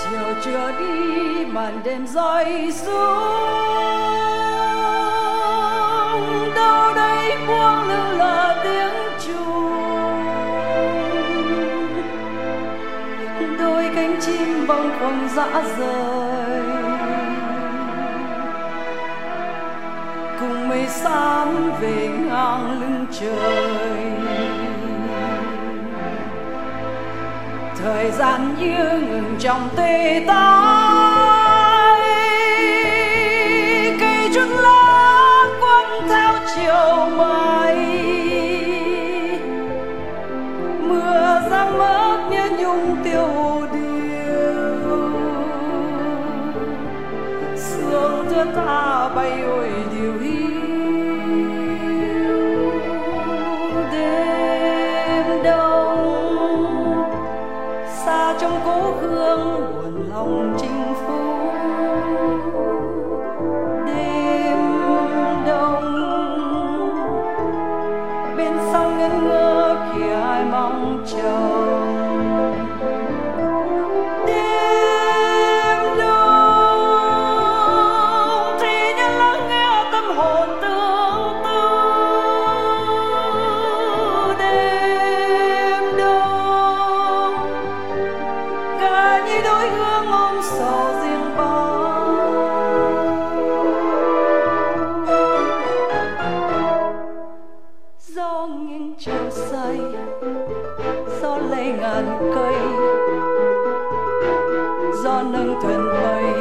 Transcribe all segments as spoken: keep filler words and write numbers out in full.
chiều chưa đi màn đêm rơi xuống, đâu đây quang lưu là tiếng chuông, đôi cánh chim bâng khuâng dã rời, cùng mây xám về ngang lưng trời. Thời gian như ngừng trong tê tái, cây chuông lá quăng theo chiều mây, mưa giăng mất như nhung tiêu điều, sương thưa tha bay ôi điều hiu. Trong cố hương buồn lòng chinh phu, đêm đông bên sông ngân ngơ kia ai mong chờ. Đêm đông thì như lắng nghe tâm hồn tương tư. Đêm đông như đôi hương ôm sầu riêng bao, gió nghiêng chiều say, gió lay ngàn cây, gió nâng thuyền mây,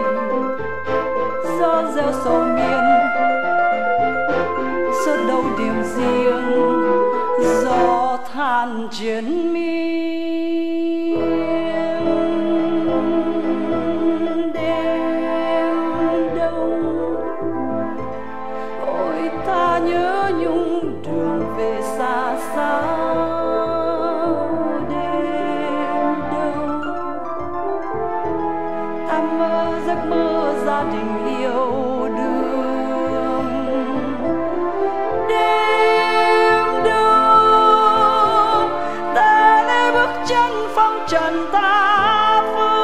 gió reo sầu miên, gió đâu điểm riêng, gió than chiến miên. Nhớ nhung đường về xa xa, đêm đông ta mơ giấc mơ gia đình yêu đương. Đêm đông ta để bước chân phong trần ta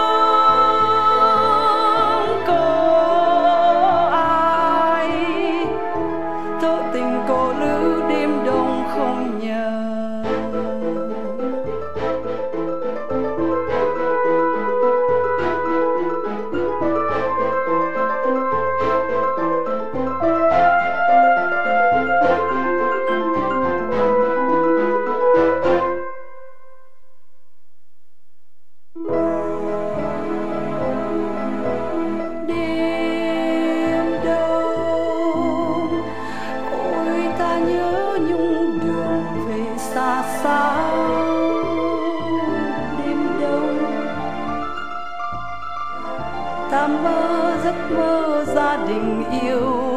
phương, có ai thơ tình cô lữ đêm đông không nhờ. Xa xa đêm đông ta mơ giấc mơ gia đình yêu.